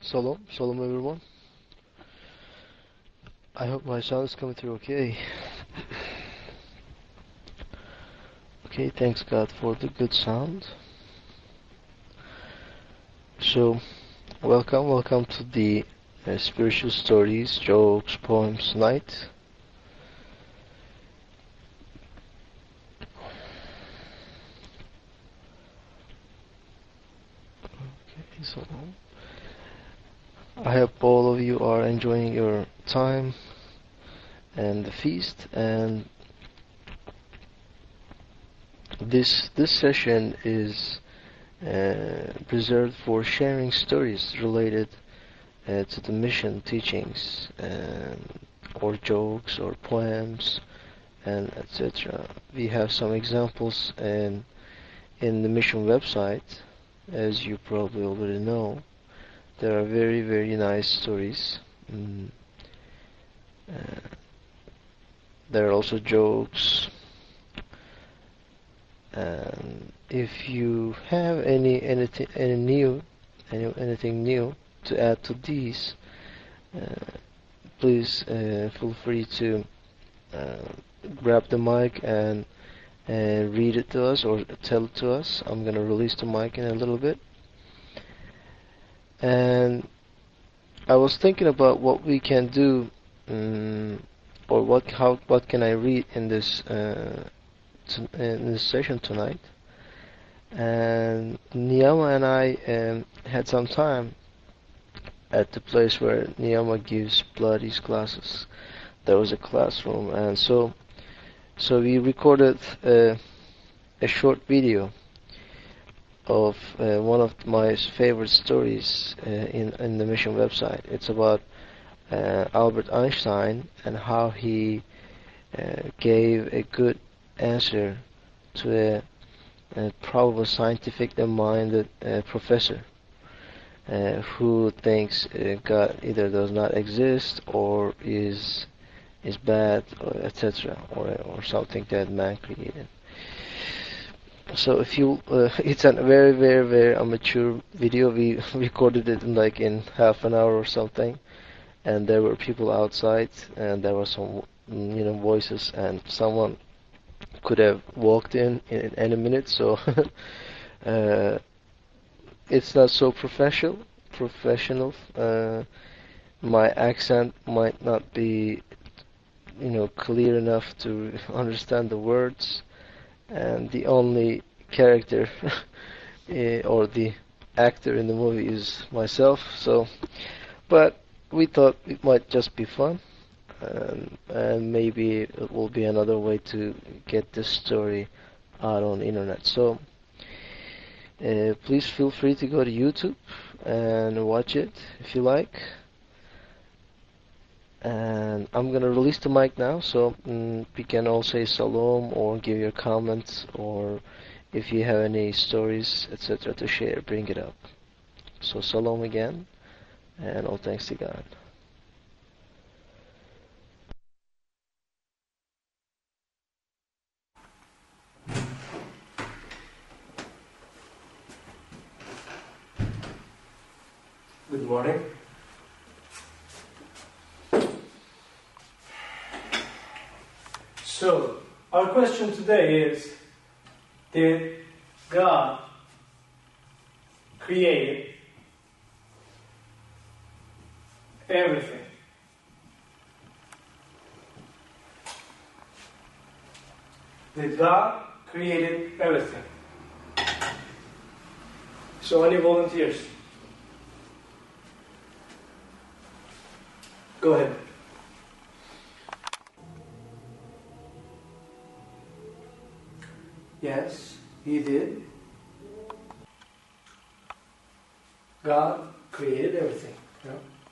Shalom everyone. I hope my sound is coming through okay. Okay, thanks God for the good sound. So, welcome to the spiritual stories, jokes, poems night. Okay, so I hope all of you are enjoying your time and the feast, and this session is reserved for sharing stories related to the mission teachings, or jokes or poems, and etc. We have some examples in the mission website. As you probably already know, there are very, very nice stories. There are also jokes, and if you have anything new to add to these, please feel free to grab the mic and read it to us or tell it to us. I'm gonna release the mic in a little bit. And I was thinking about what we can do, or what can I read in this session tonight. And Niyama and I had some time at the place where Niyama gives Pilates classes. There was a classroom, and so we recorded a short video of one of my favorite stories in the mission website. It's about Albert Einstein and how he gave a good answer to a probably scientific-minded professor who thinks God either does not exist or is bad, etc., or something that man created. So if you, it's a very, very, very amateur video. We recorded it in half an hour or something, and there were people outside, and there were some voices, and someone could have walked in any minute. So it's not so professional. My accent might not be clear enough to understand the words, and the only character or the actor in the movie is myself. So, but we thought it might just be fun, and maybe it will be another way to get this story out on the internet. So please feel free to go to YouTube and watch it if you like. And I'm gonna release the mic now, so we can all say Shalom or give your comments, or if you have any stories, etc. to share, bring it up. So Shalom again, and all thanks to God. Good morning. So, our question today is, did God create everything? Did God create everything? So, any volunteers? Go ahead. Yes, He did. God created everything. Yeah?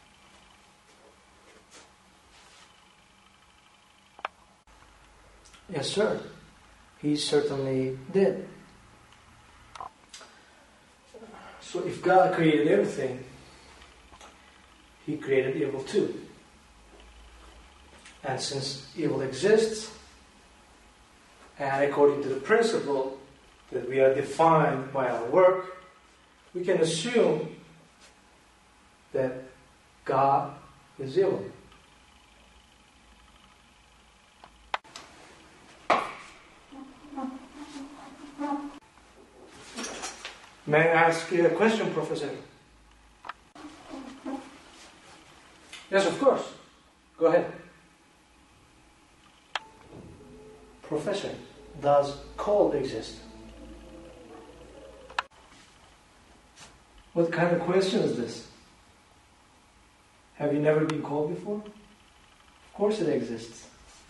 Yes, sir. He certainly did. So if God created everything, He created evil too. And since evil exists, and according to the principle that we are defined by our work, we can assume that God is evil. May I ask you a question, Professor? Yes, of course. Go ahead. Professor, does cold exist? What kind of question is this? Have you never been cold before? Of course it exists.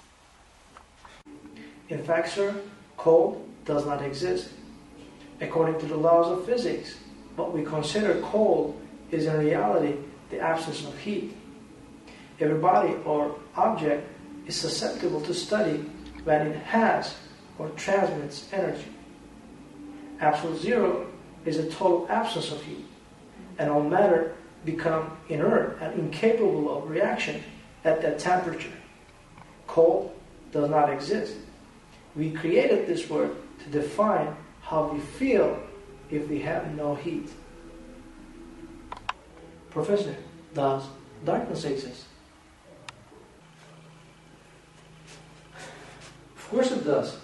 In fact, sir, cold does not exist. According to the laws of physics, what we consider cold is in reality the absence of heat. Every body or object is susceptible to study when it has or transmits energy. Absolute zero is a total absence of heat, and all matter become inert and incapable of reaction at that temperature. Cold does not exist. We created this word to define how we feel if we have no heat. Professor, does darkness exist? Of course it does.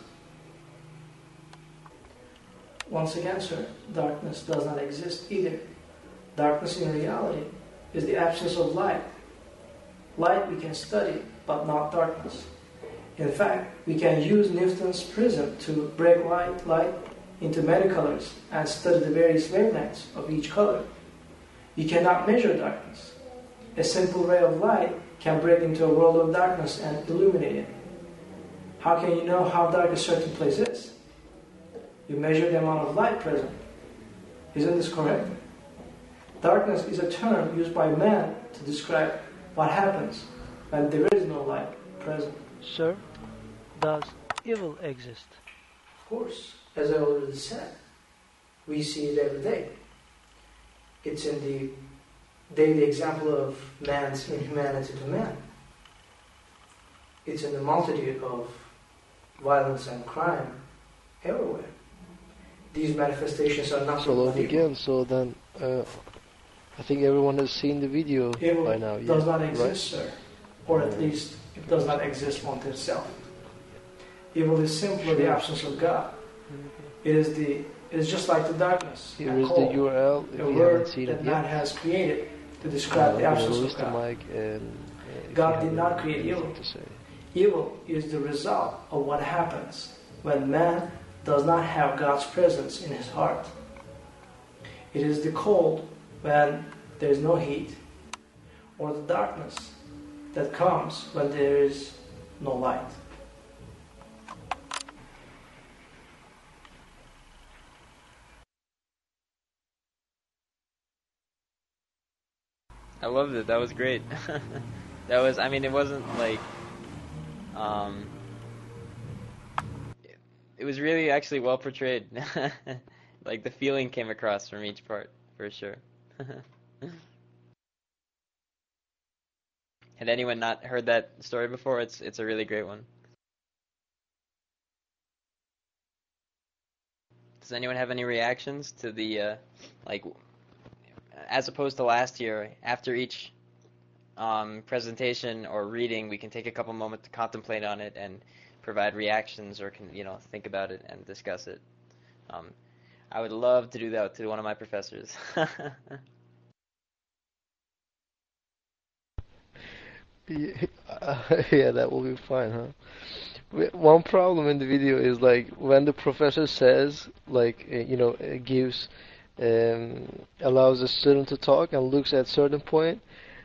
Once again, sir, darkness does not exist either. Darkness in reality is the absence of light. Light we can study, but not darkness. In fact, we can use Newton's prism to break light into many colors and study the various wavelengths of each color. You cannot measure darkness. A simple ray of light can break into a world of darkness and illuminate it. How can you know how dark a certain place is? You measure the amount of light present. Isn't this correct? Darkness is a term used by man to describe what happens when there is no light present. Sir, does evil exist? Of course, as I already said, we see it every day. It's in the daily example of man's inhumanity to man. It's in the multitude of violence and crime everywhere. These manifestations are not So again, so then I think everyone has seen the video evil by now. Does not right? exist, sir. Or at least it does not exist unto itself. Evil is simply the absence of God. It is just like the darkness. Here is the URL if a you word haven't seen that it man yet. has created to describe the absence of Release the God. mic and God did not create evil. to say. Evil is the result of what happens when man does not have God's presence in his heart. It is the cold when there is no heat, or the darkness that comes when there is no light. I loved it. That was great. That was, I mean, it wasn't like, it was really actually well portrayed. Like the feeling came across from each part, for sure. Had anyone not heard that story before? It's a really great one. Does anyone have any reactions to the, like, as opposed to last year, after each presentation or reading, we can take a couple moments to contemplate on it and provide reactions, or can think about it and discuss it. I would love to do that to one of my professors. Yeah, that will be fine, huh? One problem in the video is like when the professor says, like, gives, allows a student to talk and looks at certain point.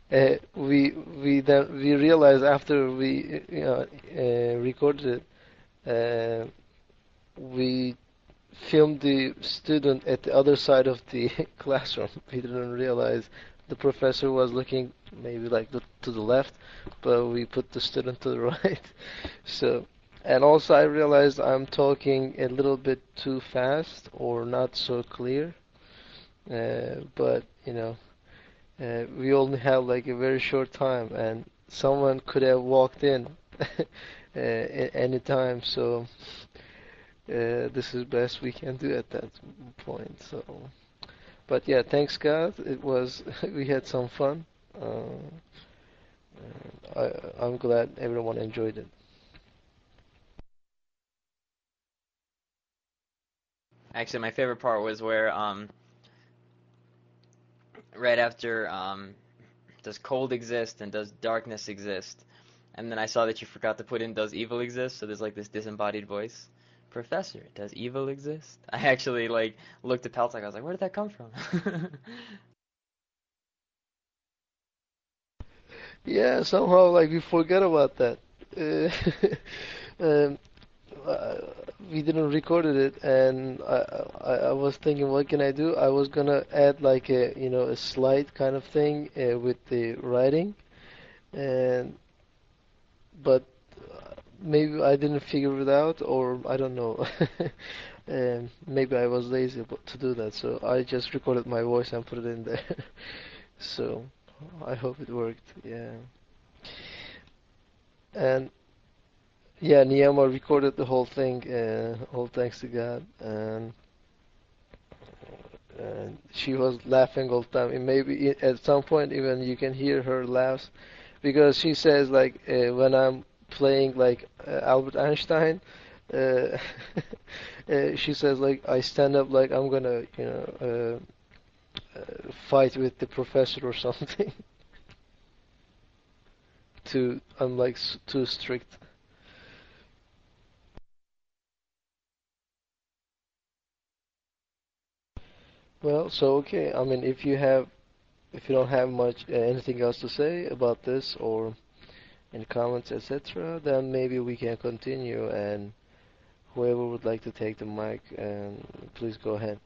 We realize after we recorded it, we filmed the student at the other side of the classroom. We didn't realize the professor was looking maybe like to the left, but we put the student to the right. So, and also I realized I'm talking a little bit too fast or not so clear. But we only have like a very short time, and someone could have walked in at any time. So this is best we can do at that point. So But yeah, thanks God, it was we had some fun. I'm glad everyone enjoyed it. Actually, my favorite part was where right after does cold exist and does darkness exist? And then I saw that you forgot to put in does evil exist? So there's like this disembodied voice. Professor, does evil exist? I actually like looked at Peltec. I was like, where did that come from? Yeah, somehow like we forgot about that. Uh, um, uh, we didn't recorded it, and I was thinking, what can I do? I was gonna add like a slide kind of thing with the writing, and but maybe I didn't figure it out, or I don't know. Maybe I was lazy to do that, so I just recorded my voice and put it in there. So I hope it worked. Yeah, and yeah, Niyama recorded the whole thing. All thanks to God, and she was laughing all the time. And maybe at some point even you can hear her laughs because she says like when I'm playing like Albert Einstein, uh, she says like I stand up like I'm gonna fight with the professor or something. Too I'm like too strict. Well, so okay. I mean, if you don't have much anything else to say about this or in comments, etc., then maybe we can continue. And whoever would like to take the mic, please go ahead.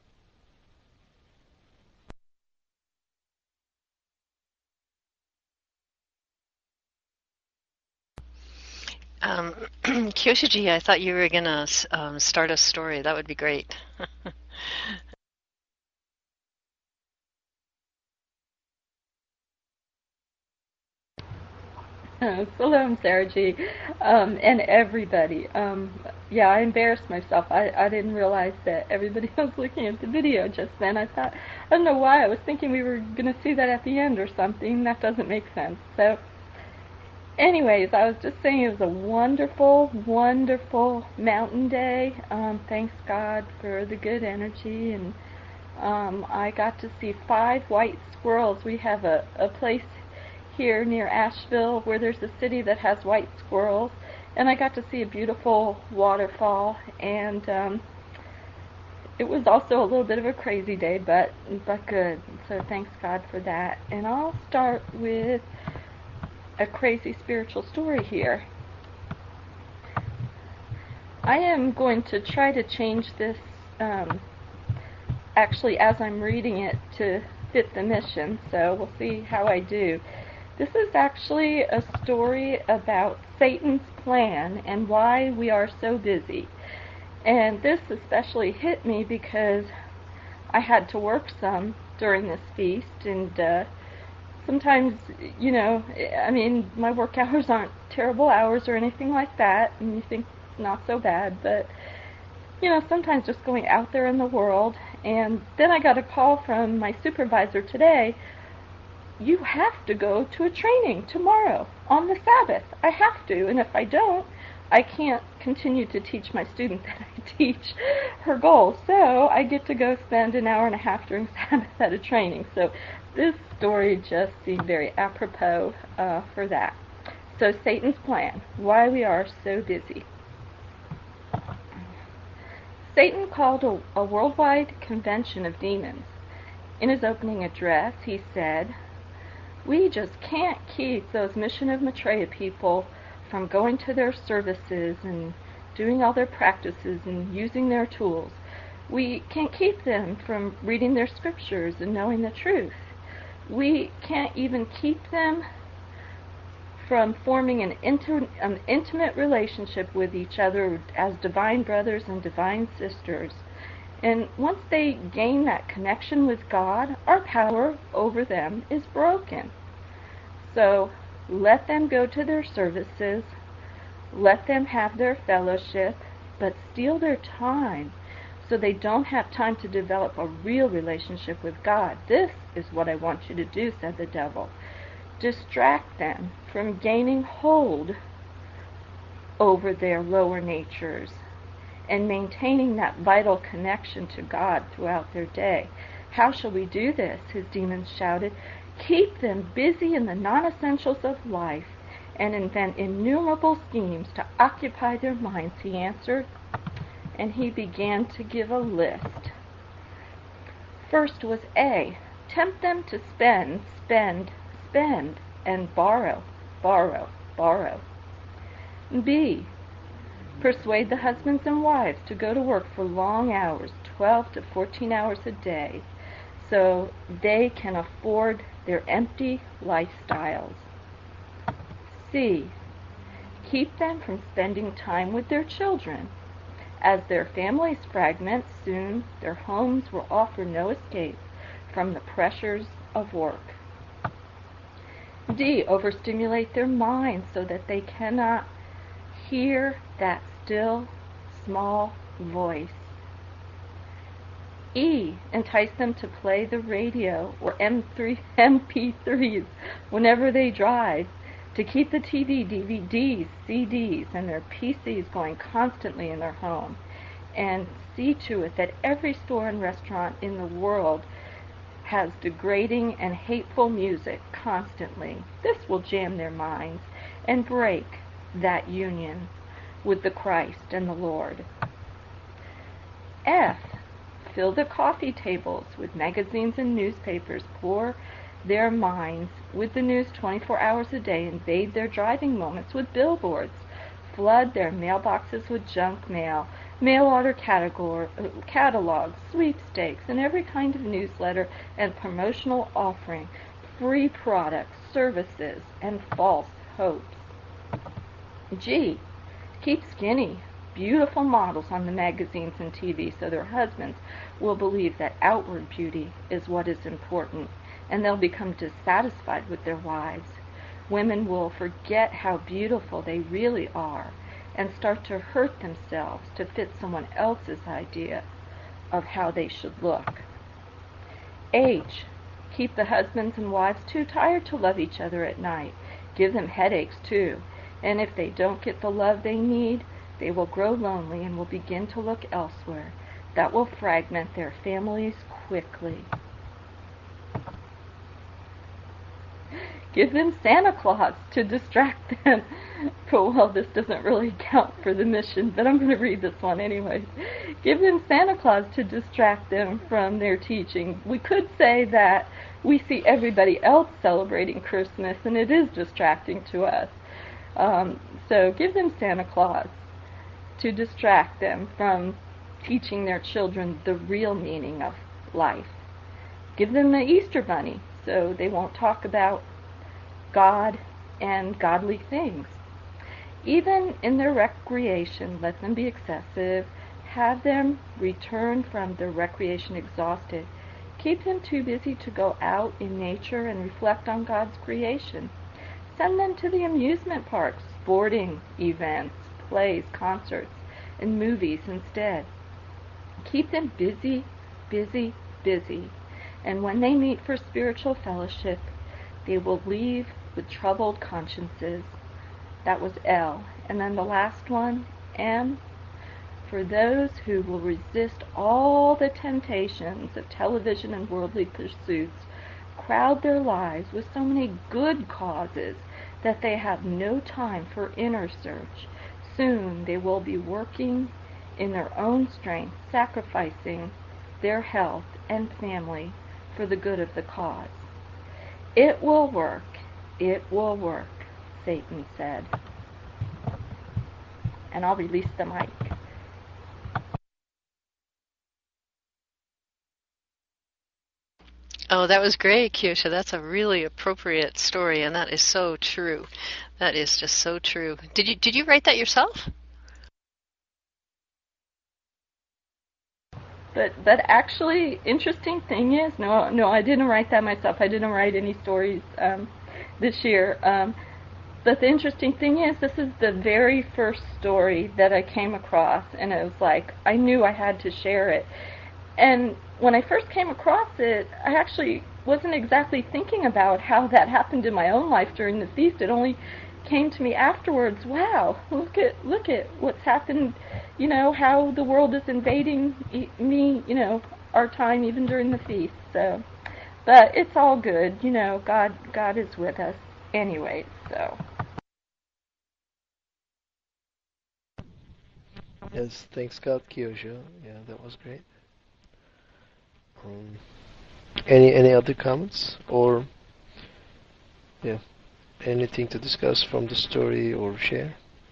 Kyoshiji, I thought you were gonna start a story. That would be great. Salam, Sarah G, and everybody. Yeah, I embarrassed myself. I didn't realize that everybody was looking at the video just then. I don't know why. I was thinking we were going to see that at the end or something. That doesn't make sense. So, anyways, I was just saying it was a wonderful, wonderful mountain day. Thanks God for the good energy, and I got to see 5 white squirrels. We have a place here near Asheville where there's a city that has white squirrels, and I got to see a beautiful waterfall, and it was also a little bit of a crazy day, but good. So thanks God for that. And I'll start with a crazy spiritual story here. I am going to try to change this actually as I'm reading it to fit the mission, so we'll see how I do. This is actually a story about Satan's plan and why we are so busy. And this especially hit me because I had to work some during this feast, and sometimes, I mean, my work hours aren't terrible hours or anything like that, and you think not so bad, but sometimes just going out there in the world. And then I got a call from my supervisor today. You have to go to a training tomorrow on the Sabbath. I have to, and if I don't, I can't continue to teach my student that I teach her goal. So I get to go spend an hour and a half during Sabbath at a training. So this story just seemed very apropos for that. So Satan's plan, why we are so busy. Satan called a worldwide convention of demons. In his opening address, he said, "We just can't keep those Mission of Maitreya people from going to their services and doing all their practices and using their tools. We can't keep them from reading their scriptures and knowing the truth. We can't even keep them from forming an intimate relationship with each other as divine brothers and divine sisters. And once they gain that connection with God, our power over them is broken. So let them go to their services, let them have their fellowship, but steal their time so they don't have time to develop a real relationship with God. This is what I want you to do, said the devil. Distract them from gaining hold over their lower natures and maintaining that vital connection to God throughout their day. How shall we do this? His demons shouted. Keep them busy in the non-essentials of life and invent innumerable schemes to occupy their minds, he answered. And he began to give a list. First was A. Tempt them to spend, and borrow. B. Persuade the husbands and wives to go to work for long hours, 12 to 14 hours a day, so they can afford their empty lifestyles. C. Keep them from spending time with their children. As their families fragment, soon their homes will offer no escape from the pressures of work. D. Overstimulate their minds so that they cannot hear that still, small voice. E. Entice them to play the radio or MP3s whenever they drive, to keep the TV, DVDs, CDs, and their PCs going constantly in their home, and see to it that every store and restaurant in the world has degrading and hateful music constantly. This will jam their minds and break that union with the Christ and the Lord. F. Fill the coffee tables with magazines and newspapers. Pour their minds with the news 24 hours a day. Invade their driving moments with billboards. Flood their mailboxes with junk mail, mail order catalogs, sweepstakes, and every kind of newsletter and promotional offering, free products, services, and false hopes. G. Keep skinny, beautiful models on the magazines and TV so their husbands will believe that outward beauty is what is important, and they'll become dissatisfied with their wives. Women will forget how beautiful they really are and start to hurt themselves to fit someone else's idea of how they should look. H. Keep the husbands and wives too tired to love each other at night. Give them headaches too, and if they don't get the love they need, they will grow lonely and will begin to look elsewhere. That will fragment their families quickly. Give them Santa Claus to distract them. Well, this doesn't really count for the mission, but I'm going to read this one anyways. Give them Santa Claus to distract them from their teaching. We could say that we see everybody else celebrating Christmas, and it is distracting to us. So give them Santa Claus to distract them from teaching their children the real meaning of life. Give them the Easter Bunny so they won't talk about God and godly things. Even in their recreation, let them be excessive. Have them return from their recreation exhausted. Keep them too busy to go out in nature and reflect on God's creation. Send them to the amusement parks, sporting events, plays, concerts, and movies instead. Keep them busy, busy, busy. And when they meet for spiritual fellowship, they will leave with troubled consciences. That was L. And then the last one, M. For those who will resist all the temptations of television and worldly pursuits, crowd their lives with so many good causes that they have no time for inner search. Soon they will be working in their own strength, sacrificing their health and family for the good of the cause. It will work. It will work, Satan said. And I'll release the mic. Oh, that was great, Kyosha. That's a really appropriate story, and that is so true. That is just so true. Did you write that yourself? But actually, interesting thing is, no, I didn't write that myself. I didn't write any stories this year. But the interesting thing is, this is the very first story that I came across, and it was like, I knew I had to share it. And when I first came across it, I actually wasn't exactly thinking about how that happened in my own life during the feast. It only came to me afterwards. Wow, look at what's happened, how the world is invading me, our time even during the feast. So, but it's all good, God is with us anyway, so. Yes, thanks God, Kyosha. Yeah, that was great. Um, any other comments or yeah, anything to discuss from the story or share?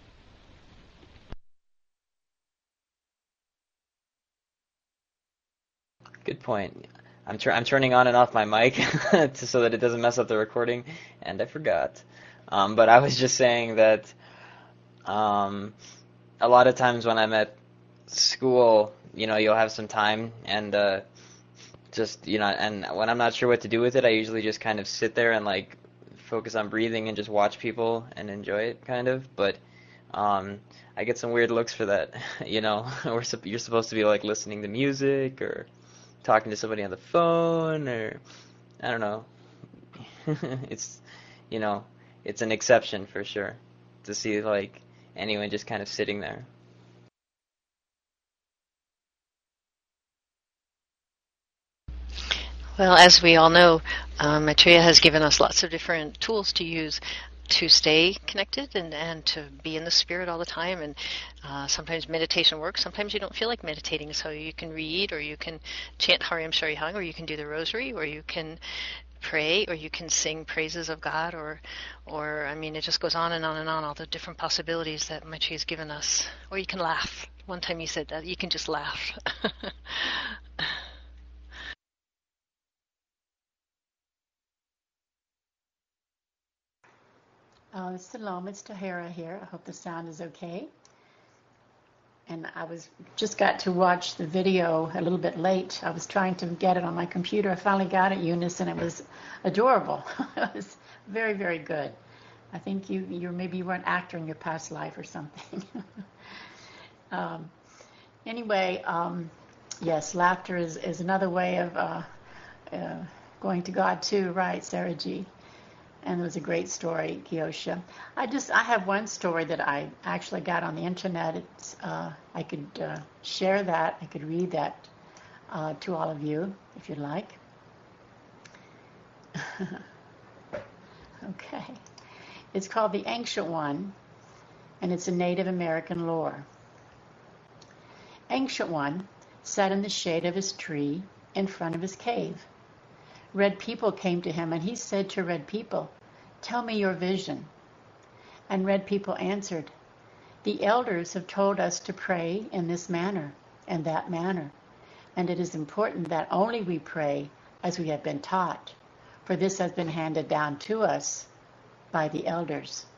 Good point. I'm turning on and off my mic so that it doesn't mess up the recording, and I forgot. But I was just saying that a lot of times when I'm at school, you'll have some time and just and when I'm not sure what to do with it, I usually just kind of sit there and like focus on breathing and just watch people and enjoy it, kind of. But I get some weird looks for that, you're supposed to be like listening to music or talking to somebody on the phone, or I don't know. it's you know it's an exception for sure to see like anyone just kind of sitting there. Well, as we all know, Maitreya has given us lots of different tools to use to stay connected and to be in the spirit all the time. And sometimes meditation works. Sometimes you don't feel like meditating, so you can read, or you can chant Hariam Shari Hung, or you can do the rosary, or you can pray, or you can sing praises of God, or I mean, it just goes on and on and on, all the different possibilities that Maitreya has given us. Or you can laugh. One time you said that you can just laugh. Salam, it's Tahira here. I hope the sound is okay. And I just got to watch the video a little bit late. I was trying to get it on my computer. I finally got it, Eunice, and it was adorable. It was very, very good. I think maybe you were an actor in your past life or something. Anyway, yes, laughter is another way of going to God too, right, Sarah G? And it was a great story, Kyosha. I have one story that I actually got on the internet. I could share that. I could read that to all of you if you'd like. Okay. It's called The Ancient One, and it's a Native American lore. Ancient One sat in the shade of his tree in front of his cave. Red People came to him, and he said to Red People, "Tell me your vision." And Red People answered, "The elders have told us to pray in this manner and that manner, and it is important that only we pray as we have been taught, for this has been handed down to us by the elders."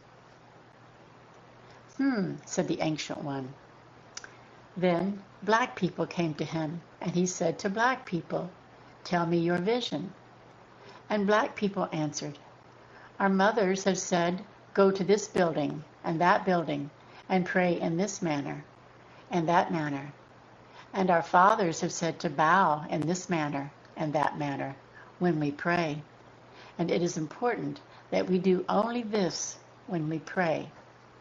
Said the Ancient One. Then Black People came to him, and he said to Black People, "Tell me your vision." And Black People answered, "Our mothers have said, go to this building and that building and pray in this manner and that manner. And our fathers have said to bow in this manner and that manner when we pray. And it is important that we do only this when we pray."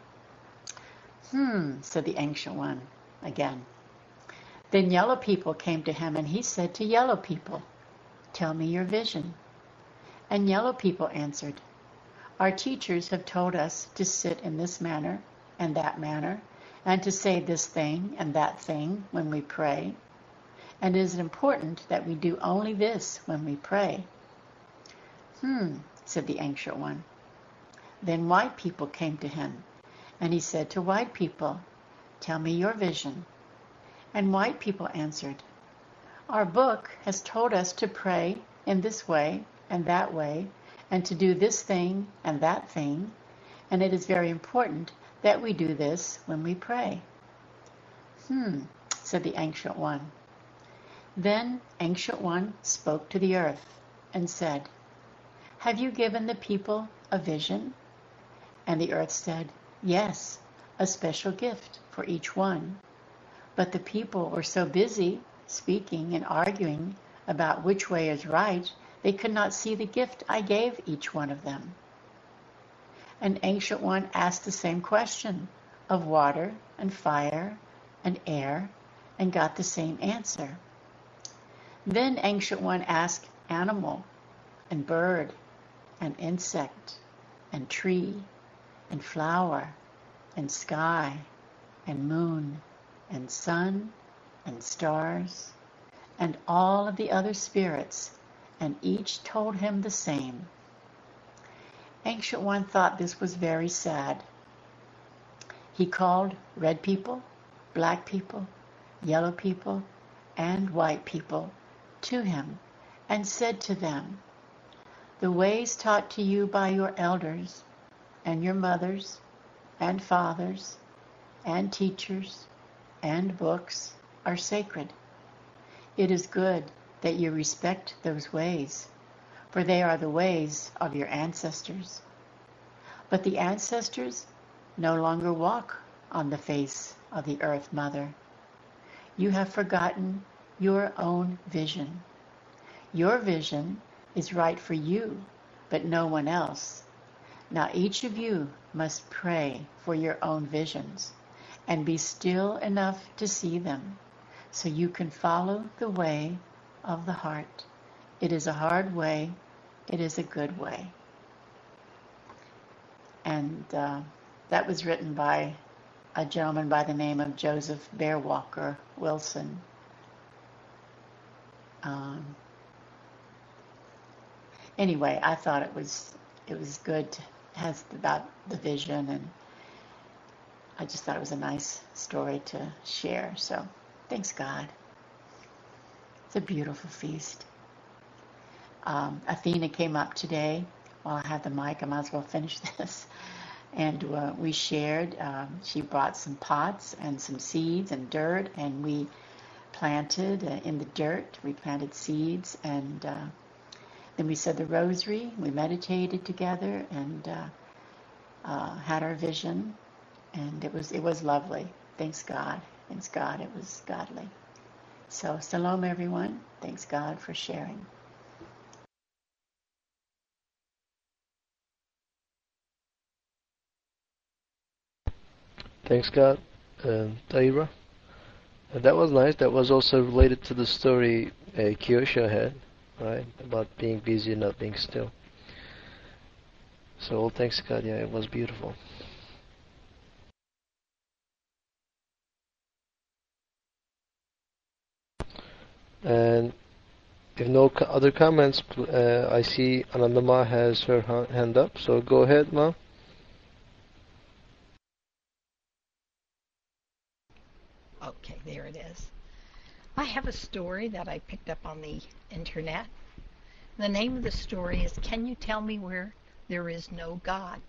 Said the Ancient One again. Then Yellow People came to him, and he said to Yellow People, "Tell me your vision." And Yellow People answered, "Our teachers have told us to sit in this manner and that manner, and to say this thing and that thing when we pray. And it is important that we do only this when we pray." Said the Ancient One. Then White People came to him, and he said to White People, "Tell me your vision." And White People answered, "Our book has told us to pray in this way and that way, and to do this thing and that thing, and it is very important that we do this when we pray." Said the Ancient One. Then Ancient One spoke to the earth and said, "Have you given the people a vision?" And the earth said, yes, a special gift for each one. But the people were so busy speaking and arguing about which way is right, they could not see the gift I gave each one of them. An Ancient One asked the same question of water and fire and air and got the same answer. Then Ancient One asked animal and bird and insect and tree and flower and sky and moon and sun and stars and all of the other spirits, and each told him the same. Ancient One thought this was very sad. He called red people, black people, yellow people, and white people to him and said to them, the ways taught to you by your elders and your mothers and fathers and teachers and books are sacred. It is good that you respect those ways, for they are the ways of your ancestors. But the ancestors no longer walk on the face of the Earth Mother. You have forgotten your own vision. Your vision is right for you, but no one else. Now each of you must pray for your own visions and be still enough to see them so you can follow the way of the heart. It is a hard way. It is a good way. And that was written by a gentleman by the name of Joseph Bearwalker Wilson. Anyway, I thought it was good. It has about the vision, and I just thought it was a nice story to share. So, thanks God. It's a beautiful feast. Athena came up today. While I have the mic, I might as well finish this. And we shared. She brought some pots and some seeds and dirt, and we planted in the dirt. We planted seeds, and then we said the rosary. We meditated together and had our vision, and it was lovely. Thanks God. Thanks God. It was godly. So, shalom, everyone. Thanks God for sharing. Thanks God, Taira. That was nice. That was also related to the story Kyosho had, right? About being busy and not being still. So, all thanks God. Yeah, it was beautiful. And if no other comments, I see Anandama has her hand up. So go ahead, Ma. Okay, there it is. I have a story that I picked up on the internet. The name of the story is Can You Tell Me Where There Is No God?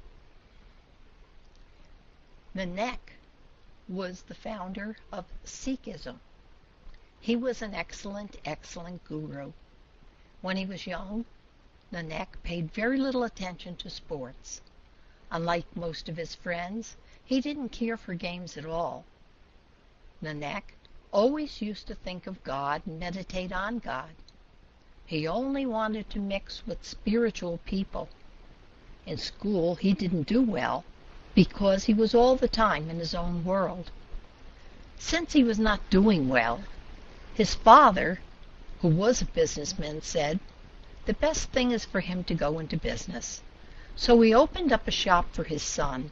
Nanak was the founder of Sikhism. He was an excellent guru. When he was young, Nanak paid very little attention to sports. Unlike most of his friends, he didn't care for games at all. Nanak always used to think of God and meditate on God. He only wanted to mix with spiritual people. In school, he didn't do well because he was all the time in his own world. Since he was not doing well, his father, who was a businessman, said the best thing is for him to go into business. So he opened up a shop for his son.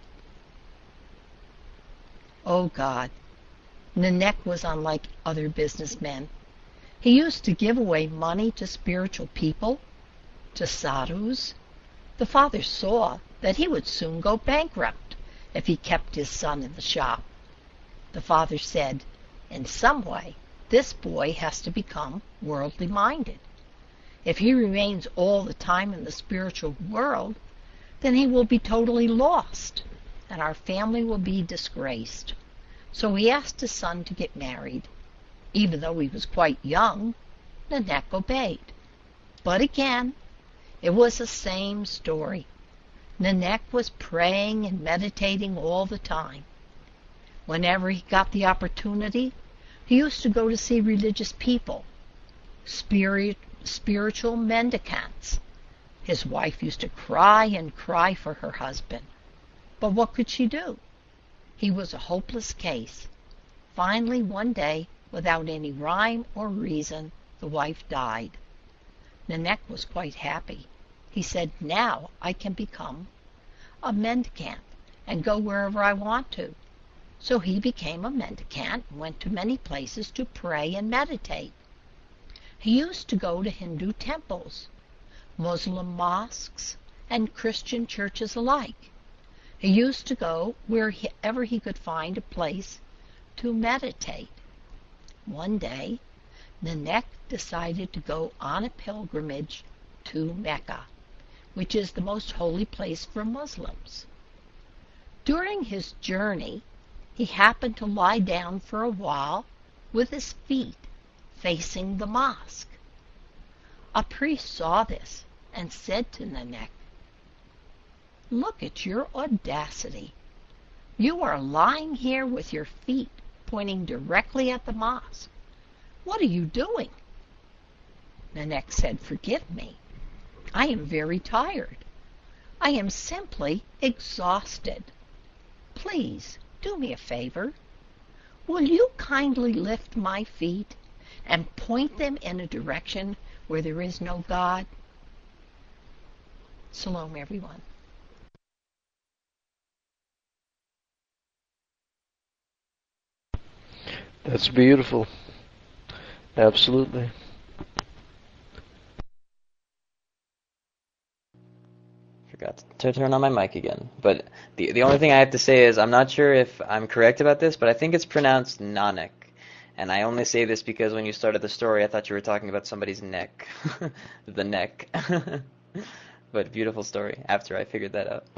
Oh God, Nanak was unlike other businessmen. He used to give away money to spiritual people, to sadhus. The father saw that he would soon go bankrupt if he kept his son in the shop. The father said, in some way, this boy has to become worldly minded. If he remains all the time in the spiritual world, then he will be totally lost, and our family will be disgraced. So he asked his son to get married. Even though he was quite young, Nanak obeyed. But again, it was the same story. Nanak was praying and meditating all the time. Whenever he got the opportunity, he used to go to see religious people, spiritual mendicants. His wife used to cry and cry for her husband. But what could she do? He was a hopeless case. Finally, one day, without any rhyme or reason, the wife died. Nanak was quite happy. He said, now I can become a mendicant and go wherever I want to. So he became a mendicant and went to many places to pray and meditate. He used to go to Hindu temples, Muslim mosques, and Christian churches alike. He used to go wherever he could find a place to meditate. One day, Nanak decided to go on a pilgrimage to Mecca, which is the most holy place for Muslims. During his journey, he happened to lie down for a while with his feet facing the mosque. A priest saw this and said to Nanak, "Look at your audacity. You are lying here with your feet pointing directly at the mosque. What are you doing?" Nanak said, "Forgive me. I am very tired. I am simply exhausted. Please do me a favor. Will you kindly lift my feet and point them in a direction where there is no God?" Shalom, everyone. That's beautiful. Absolutely. Forgot to turn on my mic again. But the only thing I have to say is I'm not sure if I'm correct about this, but I think it's pronounced Nanak. And I only say this because when you started the story, I thought you were talking about somebody's neck. The neck. But beautiful story after I figured that out.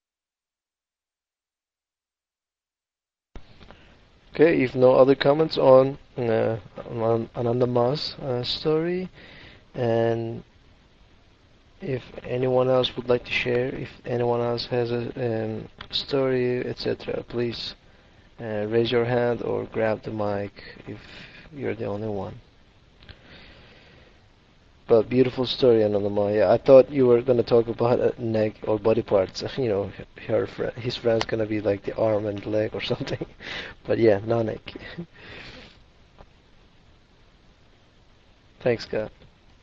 Okay, if no other comments on Ananda Ma's story, and if anyone else would like to share, if anyone else has a story, etc., please raise your hand or grab the mic if you're the only one. But beautiful story, Ananda Ma. Yeah, I thought you were gonna talk about a neck or body parts. You know, his friend's gonna be like the arm and leg or something. But yeah, Nanak. Thanks, God.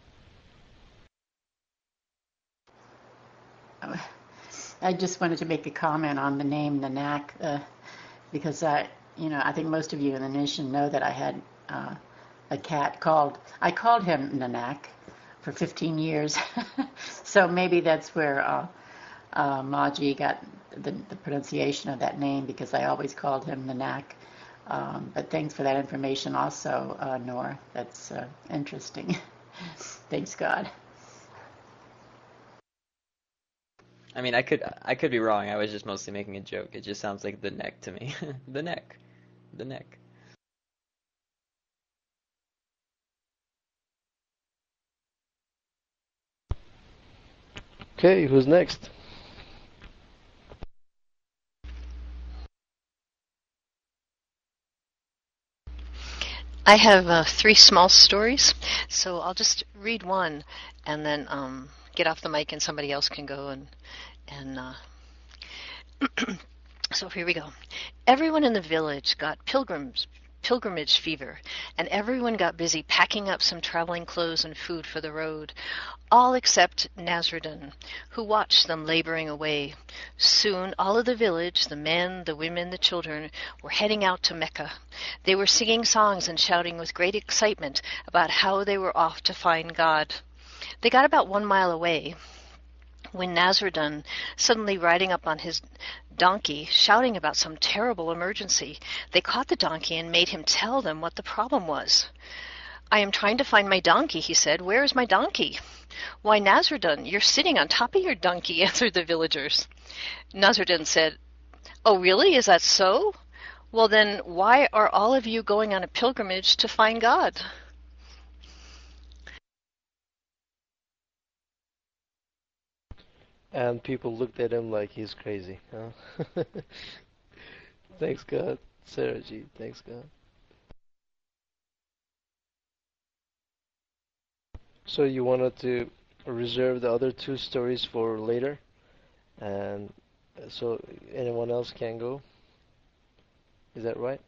I just wanted to make a comment on the name Nanak, because I think most of you in the nation know that I had a cat I called him Nanak for 15 years. So maybe that's where Maji got the pronunciation of that name, because I always called him Nanak. But thanks for that information also, Noor. That's interesting. Thanks, God. I mean, I could be wrong. I was just mostly making a joke. It just sounds like the neck to me. The neck. The neck. Okay, who's next? I have 3 small stories, so I'll just read one and then get off the mic and somebody else can go and so here we go. Everyone in the village got pilgrimage fever, and everyone got busy packing up some traveling clothes and food for the road, all except Nasruddin, who watched them laboring away. Soon all of the village, the men, the women, the children, were heading out to Mecca. They were singing songs and shouting with great excitement about how they were off to find God. They got about 1 mile away when Nasruddin, suddenly riding up on his donkey, shouting about some terrible emergency. They caught the donkey and made him tell them what the problem was. "I am trying to find my donkey," he said. "Where is my donkey?" "Why, Nasruddin, you're sitting on top of your donkey," answered the villagers. Nasruddin said, "Oh, really? Is that so? Well, then, why are all of you going on a pilgrimage to find God?" And people looked at him like he's crazy. Huh? Thanks God, Sarah G. Thanks God. So you wanted to reserve the other two stories for later, and so anyone else can go. Is that right?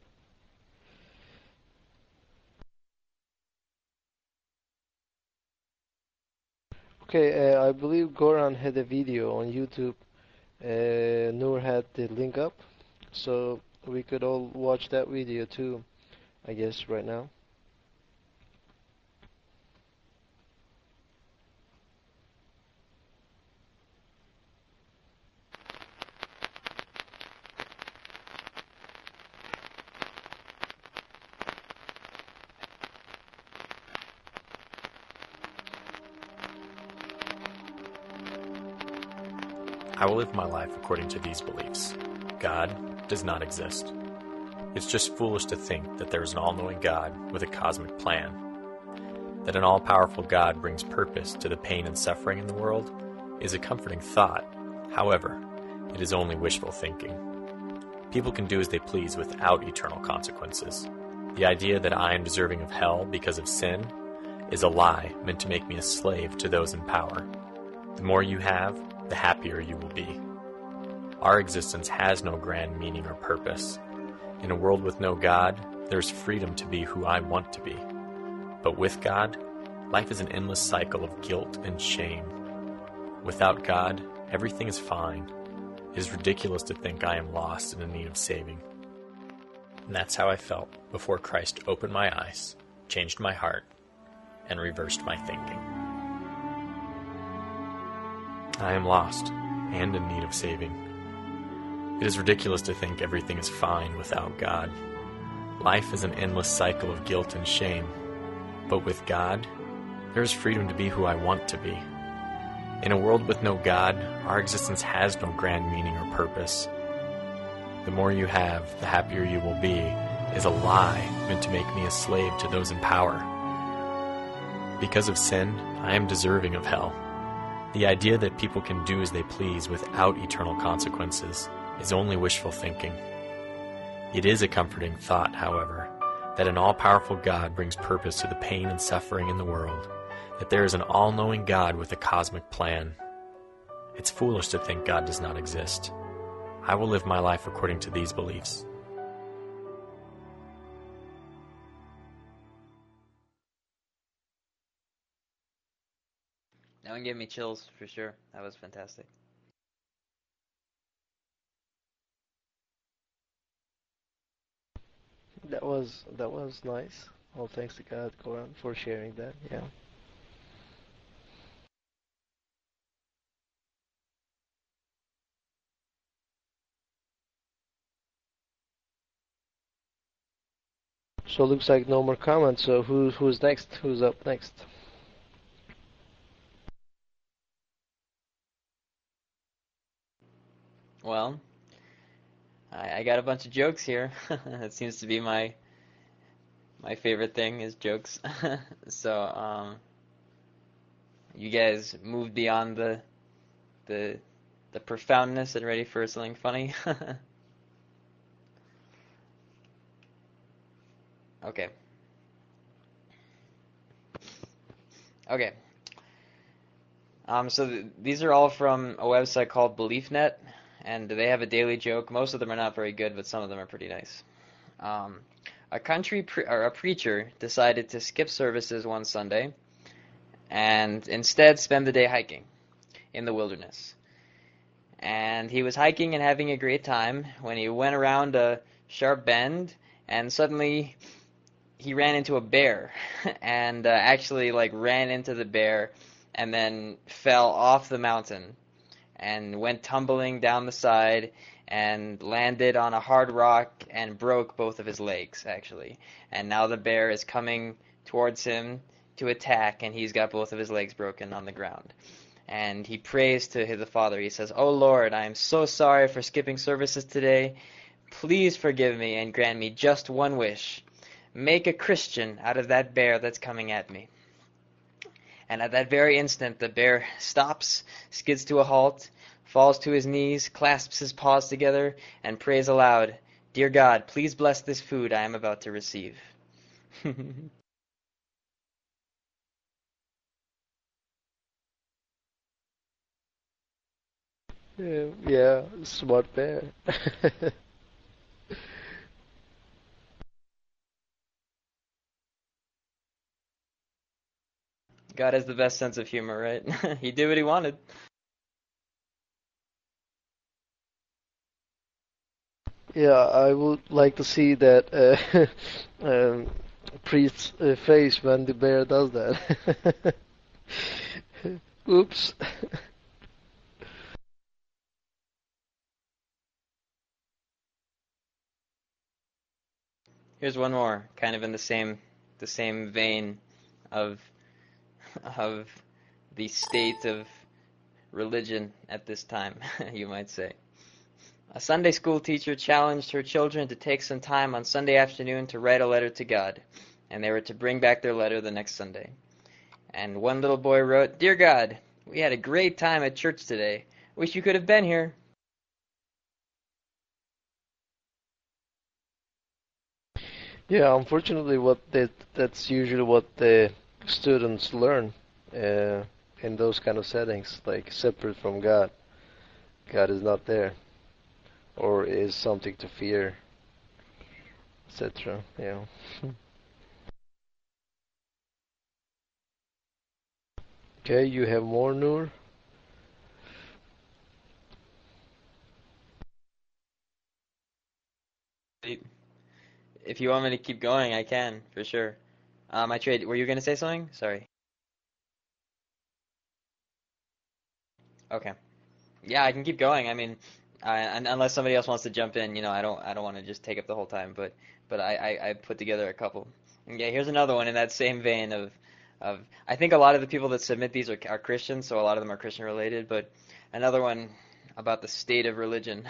Okay, I believe Goran had a video on YouTube. Noor had the link up, so we could all watch that video too, I guess, right now. I will live my life according to these beliefs. God does not exist. It's just foolish to think that there is an all-knowing God with a cosmic plan. That an all-powerful God brings purpose to the pain and suffering in the world is a comforting thought. However, it is only wishful thinking. People can do as they please without eternal consequences. The idea that I am deserving of hell because of sin is a lie meant to make me a slave to those in power. The more you have, the happier you will be. Our existence has no grand meaning or purpose. In a world with no God, there is freedom to be who I want to be. But with God, life is an endless cycle of guilt and shame. Without God, everything is fine. It is ridiculous to think I am lost and in need of saving. And that's how I felt before Christ opened my eyes, changed my heart, and reversed my thinking. I am lost and in need of saving. It is ridiculous to think everything is fine without God. Life is an endless cycle of guilt and shame. But with God, there is freedom to be who I want to be. In a world with no God, our existence has no grand meaning or purpose. The more you have, the happier you will be, is a lie meant to make me a slave to those in power. Because of sin, I am deserving of hell. The idea that people can do as they please without eternal consequences is only wishful thinking. It is a comforting thought, however, that an all-powerful God brings purpose to the pain and suffering in the world, that there is an all-knowing God with a cosmic plan. It's foolish to think God does not exist. I will live my life according to these beliefs. That one gave me chills for sure. That was fantastic. That was nice. Well, thanks to God, Goran, for sharing that. Yeah. So looks like no more comments. So who's next? Who's up next? Well, I got a bunch of jokes here. That seems to be my favorite thing is jokes. So you guys moved beyond the profoundness and ready for something funny. Okay. Okay. So these are all from a website called BeliefNet, and they have a daily joke. Most of them are not very good, but some of them are pretty nice. A preacher decided to skip services one Sunday and instead spend the day hiking in the wilderness. And he was hiking and having a great time when he went around a sharp bend, and suddenly he ran into a bear, and actually ran into the bear, and then fell off the mountain, and went tumbling down the side, and landed on a hard rock, and broke both of his legs, actually. And now the bear is coming towards him to attack, and he's got both of his legs broken on the ground. And he prays to the Father. He says, "Oh Lord, I am so sorry for skipping services today. Please forgive me and grant me just one wish. Make a Christian out of that bear that's coming at me." And at that very instant, the bear stops, skids to a halt, falls to his knees, clasps his paws together, and prays aloud, "Dear God, please bless this food I am about to receive." Yeah, smart bear. God has the best sense of humor, right? He did what he wanted. Yeah, I would like to see that priest's face when the bear does that. Oops. Here's one more, kind of in the same vein of of the state of religion at this time, you might say. A Sunday school teacher challenged her children to take some time on Sunday afternoon to write a letter to God, and they were to bring back their letter the next Sunday. And one little boy wrote, "Dear God, we had a great time at church today. Wish you could have been here." Yeah, unfortunately, that's usually what the students learn in those kind of settings, like separate from God. God is not there, or is something to fear, etc. Yeah. Okay, you have more, Noor? If you want me to keep going, I can, for sure. I trade. Were you going to say something? Sorry. Okay. Yeah, I can keep going. I mean, unless somebody else wants to jump in, I don't want to just take up the whole time, but I put together a couple. And yeah, here's another one in that same vein of I think a lot of the people that submit these are Christians, so a lot of them are Christian related, but another one about the state of religion.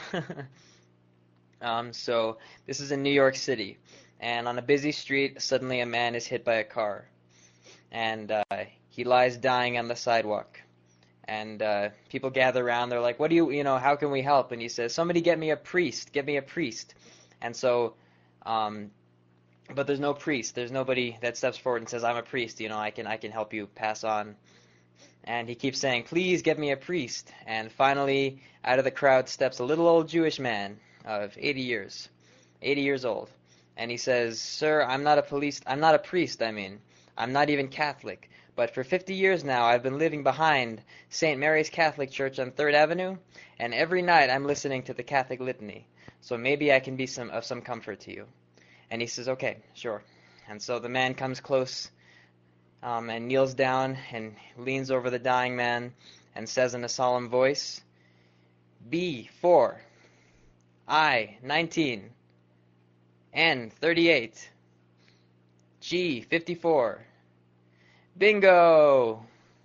So this is in New York City, and on a busy street, suddenly a man is hit by a car, and he lies dying on the sidewalk. And people gather around. They're like, "What do how can we help?" And he says, "Somebody get me a priest. Get me a priest." And so, um, but there's no priest. There's nobody that steps forward and says, "I'm a priest. I can help you pass on." And he keeps saying, "Please get me a priest." And finally, out of the crowd steps a little old Jewish man of 80 years old. And he says, "Sir, I'm not a priest, I mean. I'm not even Catholic. But for 50 years now, I've been living behind St. Mary's Catholic Church on 3rd Avenue, and every night I'm listening to the Catholic Litany. So maybe I can be of some comfort to you." And he says, "Okay, sure." And so the man comes close and kneels down and leans over the dying man and says in a solemn voice, "B 4, I 19, N 38, G 54. Bingo!"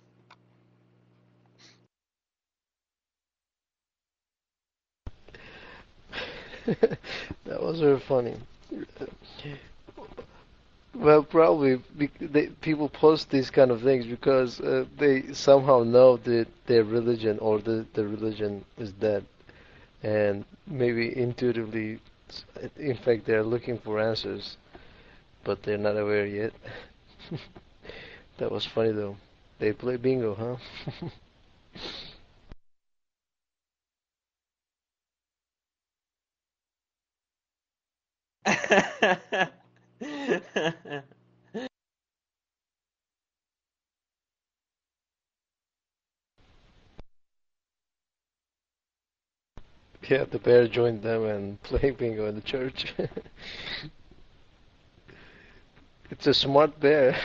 That was very funny. Well, probably people post these kind of things because they somehow know that their religion or the religion is dead, and maybe intuitively, in fact, they're looking for answers, but they're not aware yet. That was funny though. They play bingo, huh? Yeah, the bear joined them and playing bingo in the church. It's a smart bear.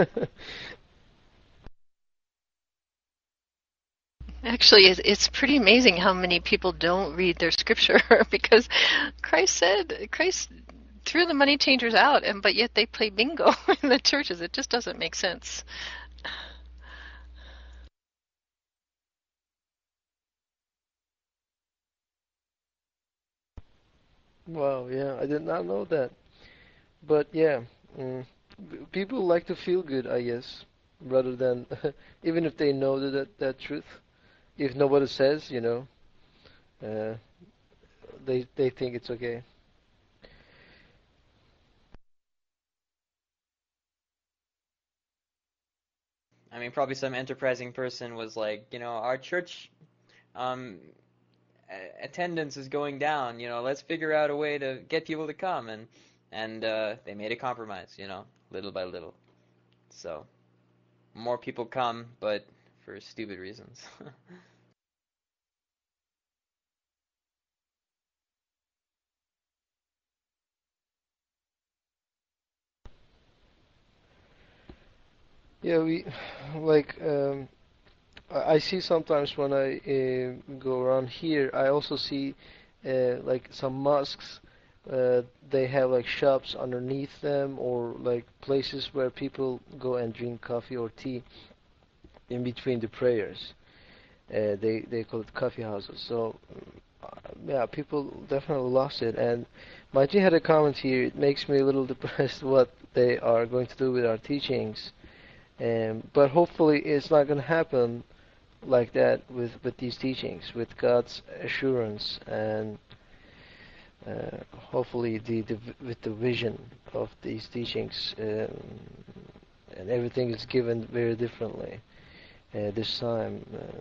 Actually, it's pretty amazing how many people don't read their scripture because Christ threw the money changers out, but yet they play bingo in the churches. It just doesn't make sense. Wow, yeah, I did not know that. But yeah, people like to feel good, I guess. rather than even if they know that truth, if nobody says, uh, they think it's okay. I mean, probably some enterprising person was like, our church um, attendance is going down. Let's figure out a way to get people to come, and they made a compromise. Little by little. So more people come, but for stupid reasons. Yeah, we like I see sometimes when I go around here, I also see like some mosques. They have like shops underneath them, or like places where people go and drink coffee or tea in between the prayers. They call it coffee houses. So yeah, people definitely lost it. And Maji had a comment here. It makes me a little depressed what they are going to do with our teachings. But hopefully it's not going to happen like that with these teachings, with God's assurance, and hopefully with the vision of these teachings, and everything is given very differently this time.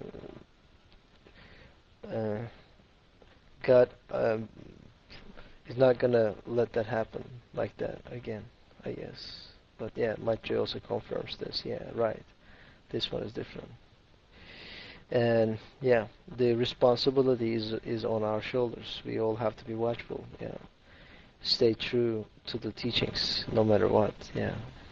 God is not gonna let that happen like that again, I guess. But yeah, Maitri also confirms this. Yeah, right. This one is different. And yeah, the responsibility is on our shoulders. We all have to be watchful. Yeah, stay true to the teachings, no matter what. Yeah.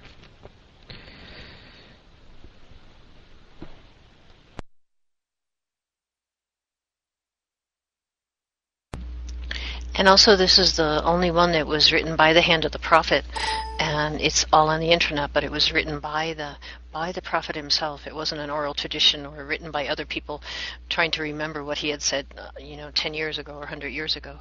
And also, this is the only one that was written by the hand of the prophet, and it's all on the internet. But it was written by the prophet himself. It wasn't an oral tradition or written by other people trying to remember what he had said, 10 years ago or 100 years ago.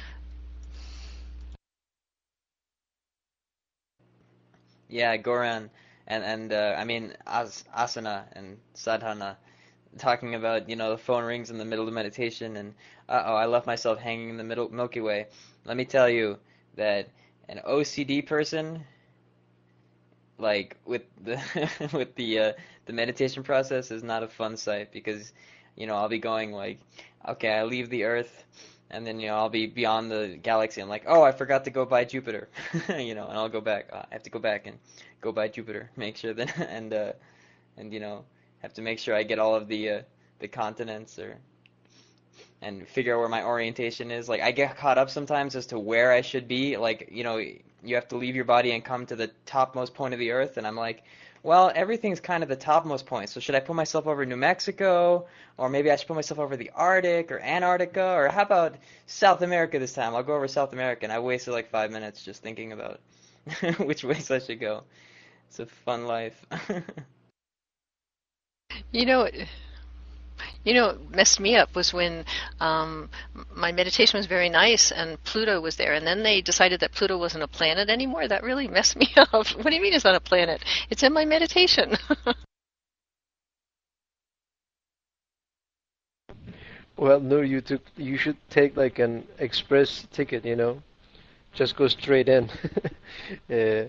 Yeah, Goran, and I mean Asana and Sadhana, talking about, the phone rings in the middle of meditation, and I left myself hanging in the middle Milky Way. Let me tell you that an OCD person, like with the with the meditation process, is not a fun sight, because I'll be going like, okay, I leave the Earth, and then I'll be beyond the galaxy. I'm like, oh, I forgot to go by Jupiter, and I'll go back. I have to go back and go by Jupiter, make sure that and have to make sure I get all of the continents, and figure out where my orientation is. Like, I get caught up sometimes as to where I should be. Like, you have to leave your body and come to the topmost point of the Earth, and I'm like, well, everything's kind of the topmost point. So should I put myself over New Mexico, or maybe I should put myself over the Arctic or Antarctica, or how about South America this time? I'll go over South America, and I wasted like 5 minutes just thinking about which ways I should go. It's a fun life. What messed me up was when my meditation was very nice and Pluto was there, and then they decided that Pluto wasn't a planet anymore. That really messed me up. What do you mean it's not a planet? It's in my meditation. Well, no, you should take like an express ticket, just go straight in. uh,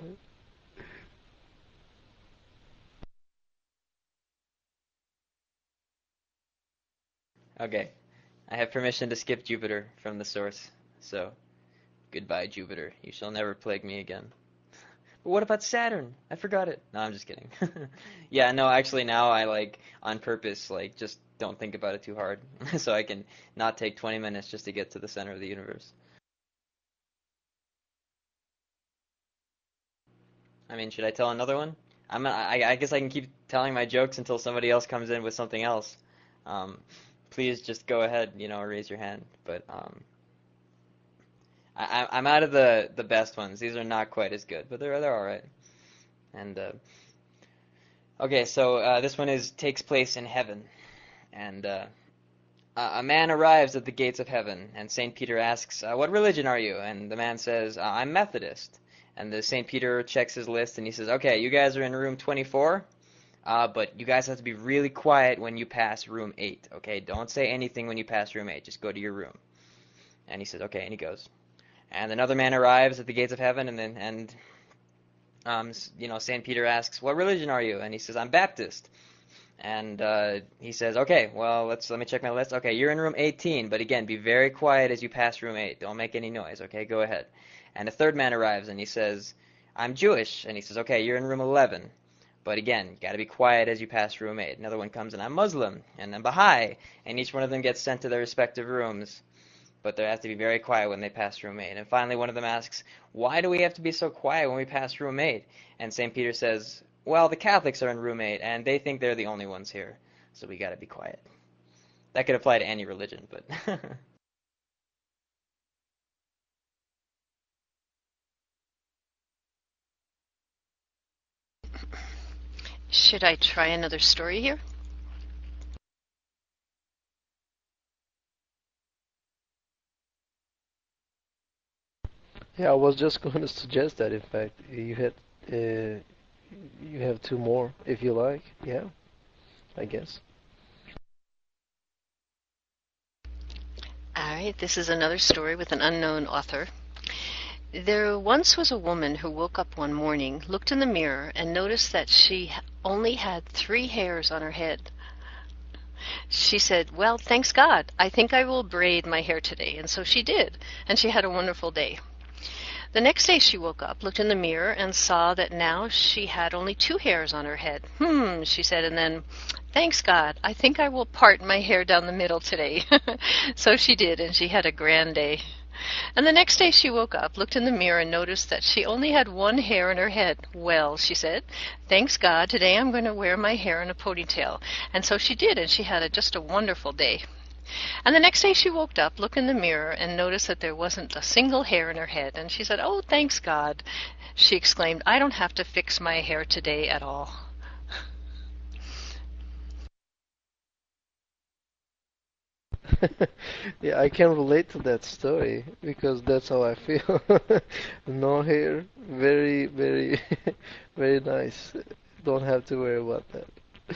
Okay, I have permission to skip Jupiter from the source, so goodbye, Jupiter. You shall never plague me again. But what about Saturn? I forgot it. No, I'm just kidding. Yeah, no, actually now I on purpose just don't think about it too hard, so I can not take 20 minutes just to get to the center of the universe. I mean, should I tell another one? I guess I can keep telling my jokes until somebody else comes in with something else. Um, Please just go ahead, raise your hand. But I'm out of the best ones. These are not quite as good, but they're all right. And okay, so this one takes place in heaven, and a man arrives at the gates of heaven, and Saint Peter asks, "What religion are you?" And the man says, "I'm Methodist." And the Saint Peter checks his list, and he says, "Okay, you guys are in room 24. but you guys have to be really quiet when you pass room 8, okay? Don't say anything when you pass room 8. Just go to your room. And he says, okay, and he goes. And another man arrives at the gates of heaven, and St. Peter asks, what religion are you? And he says, I'm Baptist. And he says, okay, well, let me check my list. Okay, you're in room 18, but again, be very quiet as you pass room 8. Don't make any noise, okay? Go ahead. And a third man arrives, and he says, I'm Jewish. And he says, okay, you're in room 11. But again, you got to be quiet as you pass room 8. Another one comes, and I'm Muslim, and I'm Baha'i. And each one of them gets sent to their respective rooms. But they have to be very quiet when they pass room 8. And finally, one of them asks, why do we have to be so quiet when we pass room 8? And St. Peter says, well, the Catholics are in room 8, and they think they're the only ones here. So we got to be quiet. That could apply to any religion, but... Should I try another story here? Yeah, I was just going to suggest that. In fact, you have two more if you like. Yeah, I guess. All right, this is another story with an unknown author. There once was a woman who woke up one morning, looked in the mirror, and noticed that she only had 3 hairs on her head. She said, well, thanks God, I think I will braid my hair today. And so she did, and she had a wonderful day. The next day she woke up, looked in the mirror, and saw that now she had only 2 hairs on her head. She said, and then, thanks God, I think I will part my hair down the middle today. So she did, and she had a grand day. And the next day she woke up, looked in the mirror, and noticed that she only had 1 hair in her head. Well, she said, thanks God, today I'm going to wear my hair in a ponytail. And so she did, and she had just a wonderful day. And the next day she woke up, looked in the mirror, and noticed that there wasn't a single hair in her head. And she said, oh, thanks God. She exclaimed, I don't have to fix my hair today at all. Yeah, I can relate to that story because that's how I feel. No hair, very, very, very nice. Don't have to worry about that.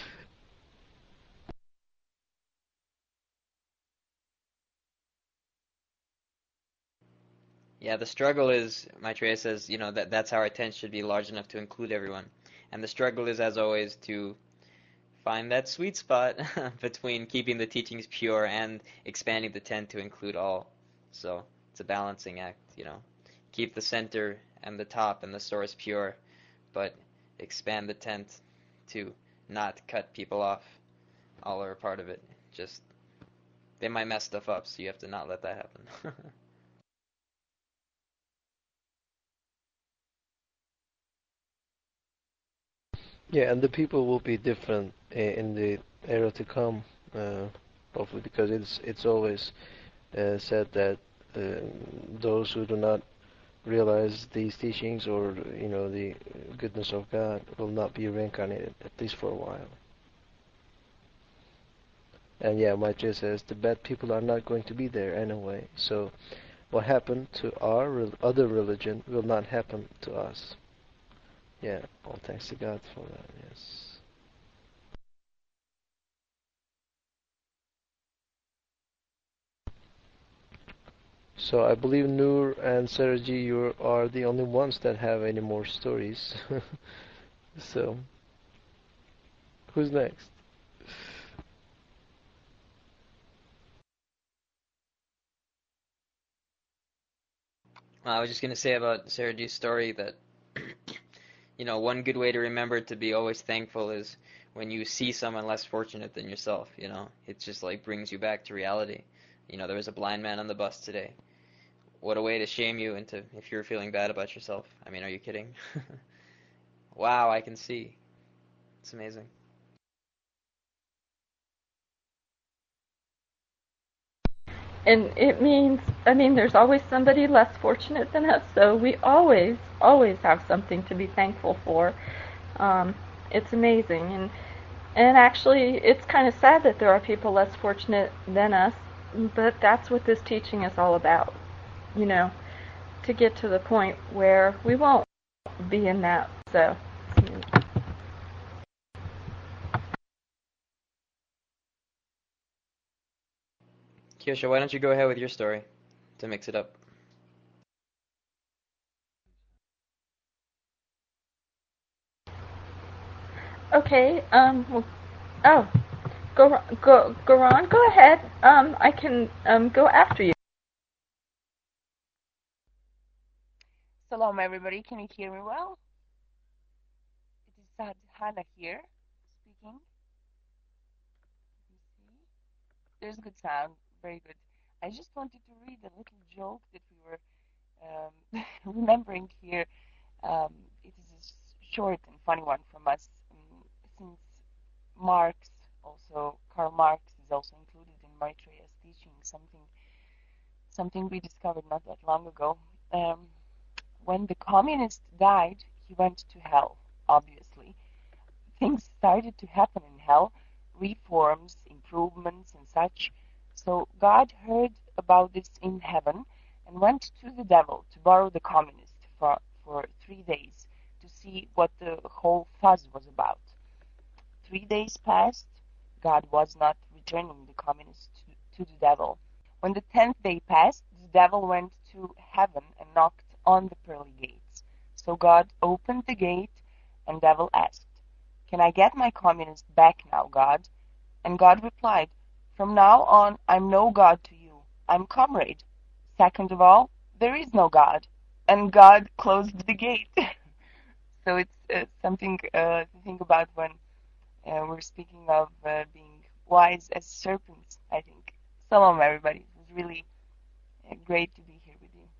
Yeah, the struggle is, Maitreya says, that's how our tent should be large enough to include everyone. And the struggle is, as always, to find that sweet spot between keeping the teachings pure and expanding the tent to include all. So it's a balancing act, Keep the center and the top and the source pure, but expand the tent to not cut people off. All are a part of it. Just, they might mess stuff up, so you have to not let that happen. Yeah, and the people will be different in the era to come, hopefully, because it's always said that those who do not realize these teachings or the goodness of God will not be reincarnated, at least for a while. And yeah, Maitreya says the bad people are not going to be there anyway. So what happened to our other religion will not happen to us. Yeah, all thanks to God for that, yes. So I believe Noor and Saraji, you are the only ones that have any more stories. So, who's next? I was just going to say about Saraji's story that one good way to remember to be always thankful is when you see someone less fortunate than yourself, It just brings you back to reality. There was a blind man on the bus today. What a way to shame you into if you're feeling bad about yourself. I mean, are you kidding? Wow, I can see. It's amazing. And it means, there's always somebody less fortunate than us, so we always have something to be thankful for. It's amazing. And actually, it's kind of sad that there are people less fortunate than us, but that's what this teaching is all about, to get to the point where we won't be in that. So, Kirsha, why don't you go ahead with your story to mix it up? Okay. Well, oh, Goran, go ahead. I can go after you. Shalom, everybody. Can you hear me well? It is Hannah here speaking. Let me see. There's good sound. Very good. I just wanted to read a little joke that we were remembering here. It is a short and funny one from us. Since Marx, also Karl Marx, is also included in Maitreya's teaching, something we discovered not that long ago. When the communist died, he went to hell, obviously. Things started to happen in hell, reforms, improvements, and such. So God heard about this in heaven and went to the devil to borrow the communist for 3 days to see what the whole fuss was about. 3 days passed. God was not returning the communist to the devil. When the 10th day passed, the devil went to heaven and knocked on the pearly gates. So God opened the gate, and devil asked, "Can I get my communist back now, God?" And God replied, "From now on, I'm no God to you. I'm comrade. Second of all, there is no God." And God closed the gate. So it's something to think about when we're speaking of being wise as serpents, I think. Shalom, everybody. It was really great to be here with you.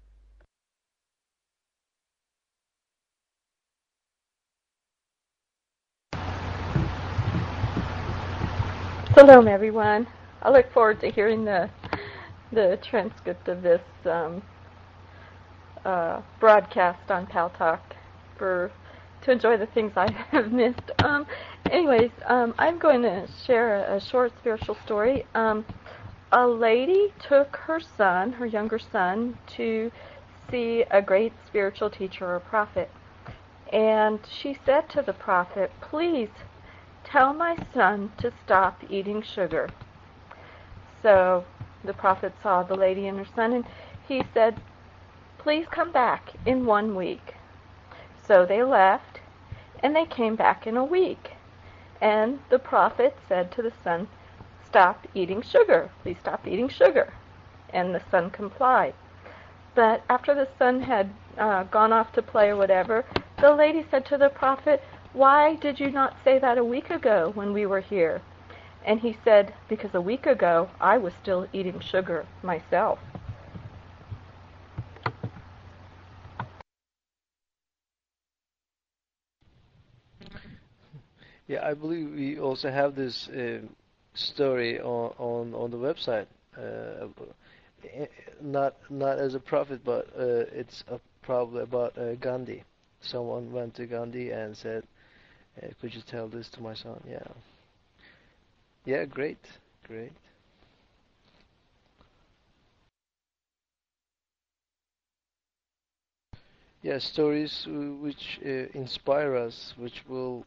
Shalom, everyone. I look forward to hearing the transcript of this broadcast on Pal Talk to enjoy the things I have missed. Anyways, I'm going to share a short spiritual story. A lady took her son, her younger son, to see a great spiritual teacher or prophet. And she said to the prophet, "Please tell my son to stop eating sugar." So the prophet saw the lady and her son, and he said, "Please come back in 1 week." So they left, and they came back in a week. And the prophet said to the son, "Stop eating sugar. Please stop eating sugar." And the son complied. But after the son had gone off to play or whatever, the lady said to the prophet, "Why did you not say that a week ago when we were here?" And he said, "Because a week ago I was still eating sugar myself." Yeah, I believe we also have this story on the website. Not as a prophet, but it's probably about Gandhi. Someone went to Gandhi and said, "Could you tell this to my son?" Yeah, yeah, great, great. Yeah, stories which inspire us, which will,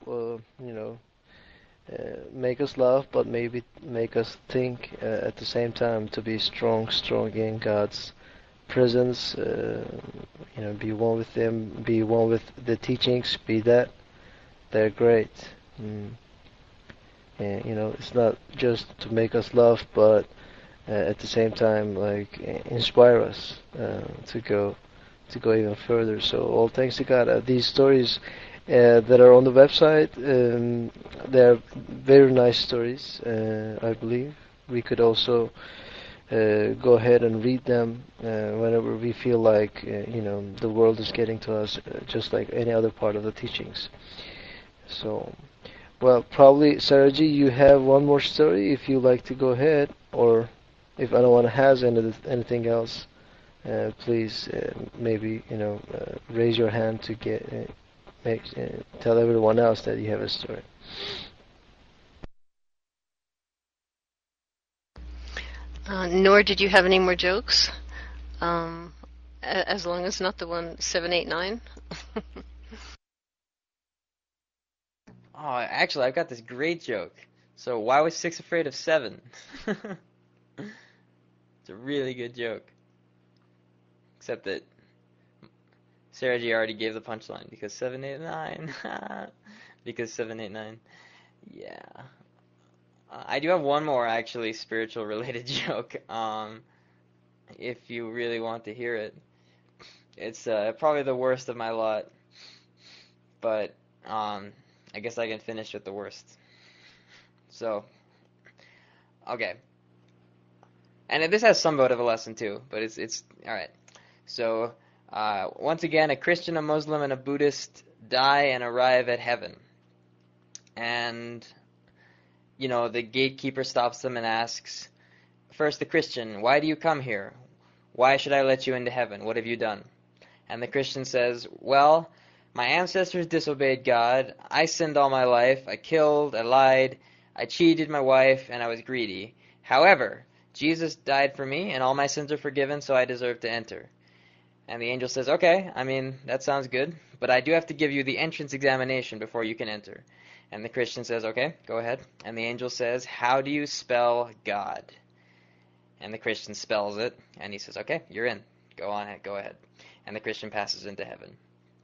make us laugh, but maybe make us think at the same time to be strong in God's presence. Be one with them, be one with the teachings. Be that they're great. Mm. And it's not just to make us laugh, but at the same time, like inspire us to go even further. So all thanks to God. These stories that are on the website, they're very nice stories. I believe we could also go ahead and read them whenever we feel like the world is getting to us, just like any other part of the teachings. So, well, probably Saraji, you have one more story if you like to go ahead, or if anyone has anything else. Please maybe raise your hand to tell everyone else that you have a story. Nor did you have any more jokes? As long as not the one 789. Oh, actually, I've got this great joke. So why was 6 afraid of 7? It's a really good joke. Except that Sarah G already gave the punchline because 789. Because 789. Yeah. I do have one more actually spiritual related joke. If you really want to hear it. It's probably the worst of my lot, but I guess I can finish with the worst. So, okay. And this has somewhat of a lesson too, but it's all right. So, once again, a Christian, a Muslim, and a Buddhist die and arrive at heaven. And, you know, the gatekeeper stops them and asks, first the Christian, why do you come here? Why should I let you into heaven? What have you done? And the Christian says, well, my ancestors disobeyed God. I sinned all my life. I killed, I lied, I cheated my wife, and I was greedy. However, Jesus died for me, and all my sins are forgiven, so I deserve to enter. And the angel says, okay, I mean, that sounds good, but I do have to give you the entrance examination before you can enter. And the Christian says, okay, go ahead. And the angel says, how do you spell God? And the Christian spells it, and he says, okay, you're in. Go on ahead, go ahead. And the Christian passes into heaven.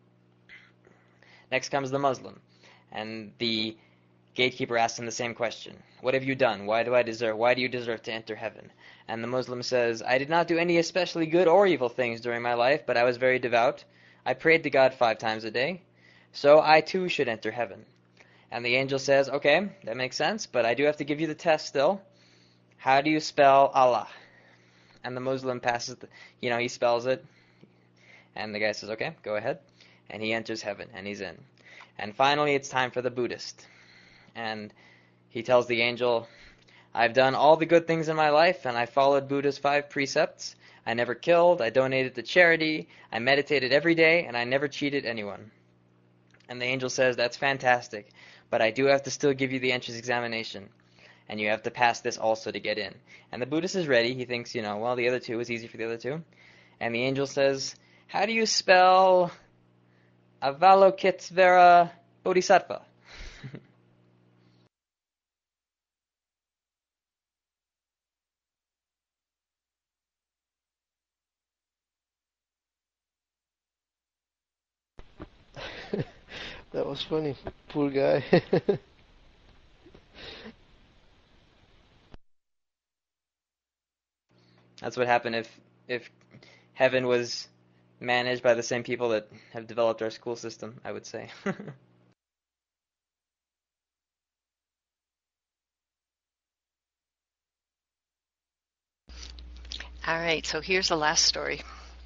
Next comes the Muslim, and the gatekeeper asks him the same question. What have you done? Why do you deserve to enter heaven? And the Muslim says, I did not do any especially good or evil things during my life, but I was very devout. I prayed to God 5 times a day, so I too should enter heaven. And the angel says, okay, that makes sense, but I do have to give you the test still. How do you spell Allah? And the Muslim passes, he spells it. And the guy says, okay, go ahead. And he enters heaven, and he's in. And finally, it's time for the Buddhist. And he tells the angel, I've done all the good things in my life, and I followed Buddha's 5 precepts. I never killed, I donated to charity, I meditated every day, and I never cheated anyone. And the angel says, that's fantastic, but I do have to still give you the entrance examination. And you have to pass this also to get in. And the Buddhist is ready. He thinks, well, the other 2 is easy for the other 2. And the angel says, how do you spell Avalokitesvara Bodhisattva? That was funny. Poor guy. That's what happened if heaven was managed by the same people that have developed our school system, I would say. All right, so here's the last story.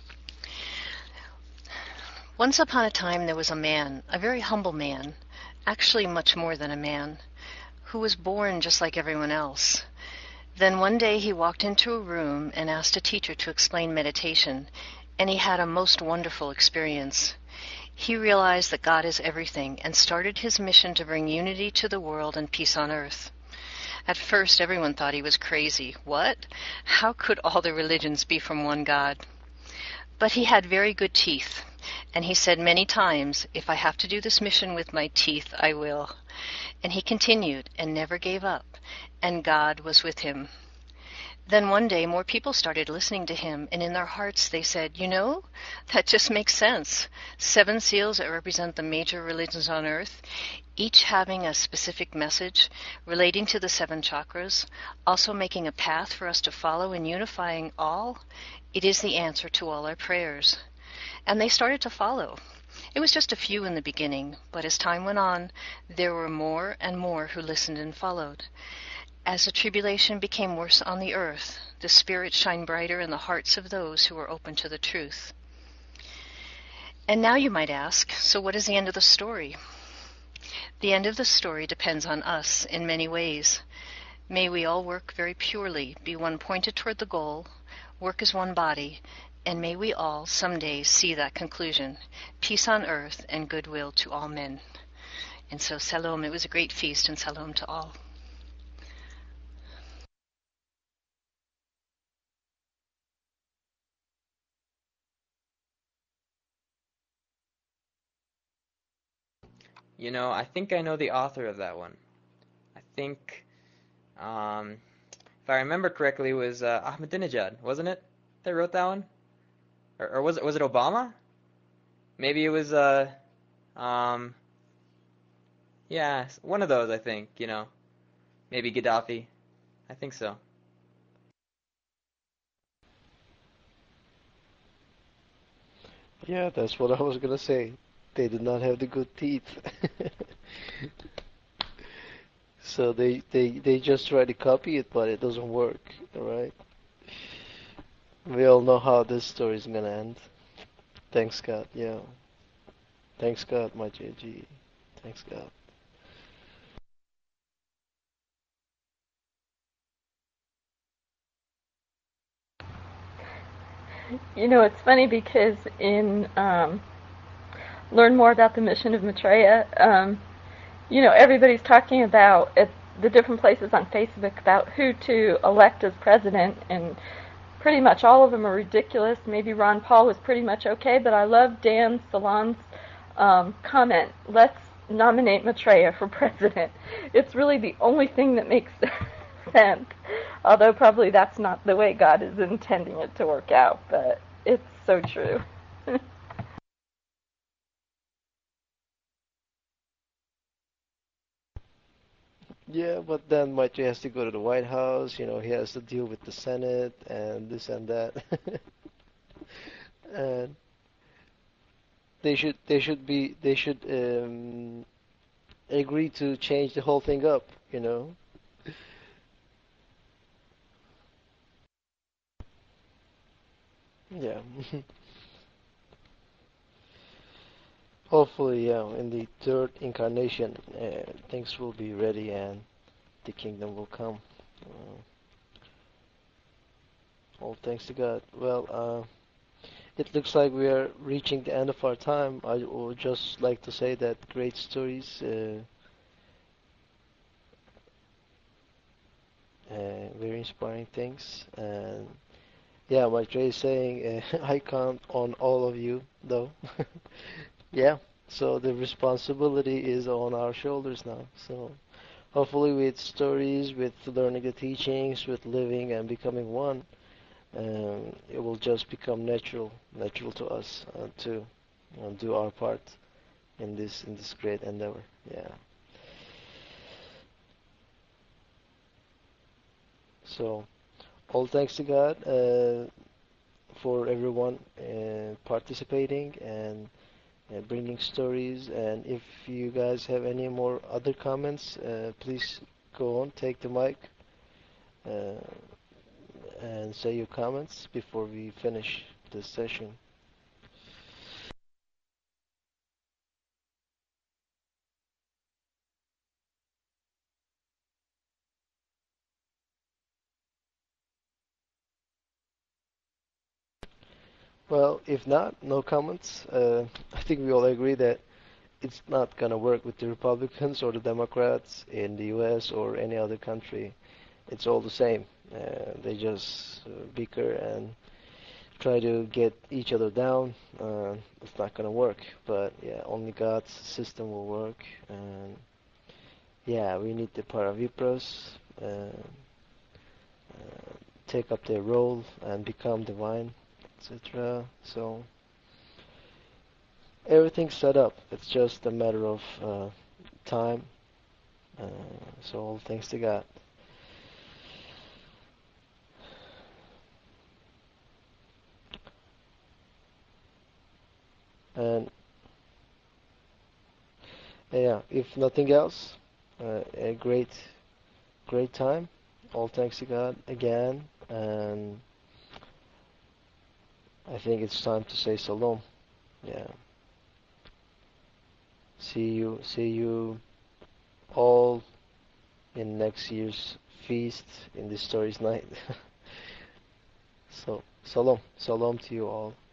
Once upon a time there was a man, a very humble man, actually much more than a man, who was born just like everyone else. Then one day he walked into a room and asked a teacher to explain meditation, and he had a most wonderful experience. He realized that God is everything and started his mission to bring unity to the world and peace on earth. At first everyone thought he was crazy. What? How could all the religions be from one God? But he had very good teeth, and he said many times, if I have to do this mission with my teeth, I will. And he continued and never gave up, and God was with him. Then one day more people started listening to him, and in their hearts they said, that just makes sense. 7 seals that represent the major religions on earth, each having a specific message relating to the 7 chakras, also making a path for us to follow and unifying all. It is the answer to all our prayers. And they started to follow. It was just a few in the beginning, but as time went on, there were more and more who listened and followed. As the tribulation became worse on the earth, the Spirit shined brighter in the hearts of those who were open to the truth. And now you might ask, so what is the end of the story? The end of the story depends on us in many ways. May we all work very purely, be one pointed toward the goal, work as one body, and may we all someday see that conclusion, peace on earth and goodwill to all men. And so, Salom, it was a great feast, and Salom to all. I think I know the author of that one. I think, if I remember correctly, was Ahmadinejad, wasn't it? That wrote that one, or was it Obama? Maybe it was um, yeah, one of those. I think maybe Gaddafi. I think so. Yeah, that's what I was gonna say. They did not have the good teeth. So they just try to copy it, but it doesn't work, alright? We all know how this story is gonna end. Thanks God, yeah. Thanks God, my JG. Thanks God. It's funny because in Learn More About the Mission of Maitreya, everybody's talking about at the different places on Facebook about who to elect as president, and pretty much all of them are ridiculous. Maybe Ron Paul was pretty much okay, but I love Dan Salon's comment, let's nominate Maitreya for president. It's really the only thing that makes sense, although probably that's not the way God is intending it to work out, but it's so true. Yeah, but then Maitreya has to go to the White House, he has to deal with the Senate and this and that. And they should agree to change the whole thing up. Yeah. Hopefully, yeah, in the third incarnation, things will be ready and the kingdom will come. All thanks to God. Well, it looks like we are reaching the end of our time. I would just like to say that great stories, very inspiring things, and yeah, like Trey is saying, I count on all of you, though. Yeah, so the responsibility is on our shoulders now. So hopefully, with stories, with learning the teachings, with living and becoming one, it will just become natural to us to do our part in this great endeavor. Yeah. So all thanks to God for everyone participating and bringing stories. And if you guys have any more other comments, please go on, take the mic, uh, and say your comments before we finish this session. Well, if not, no comments. I think we all agree that it's not gonna work with the Republicans or the Democrats in the U.S. or any other country. It's all the same. They just bicker and try to get each other down. It's not gonna work. But yeah, only God's system will work. And yeah, we need the Paravipras take up their role and become divine, etc. So everything's set up. It's just a matter of time. Uh, so all thanks to God. And yeah, if nothing else, a great time. All thanks to God again. And I think it's time to say Shalom. Yeah. See you all in next year's feast in the stories night. So Shalom to you all.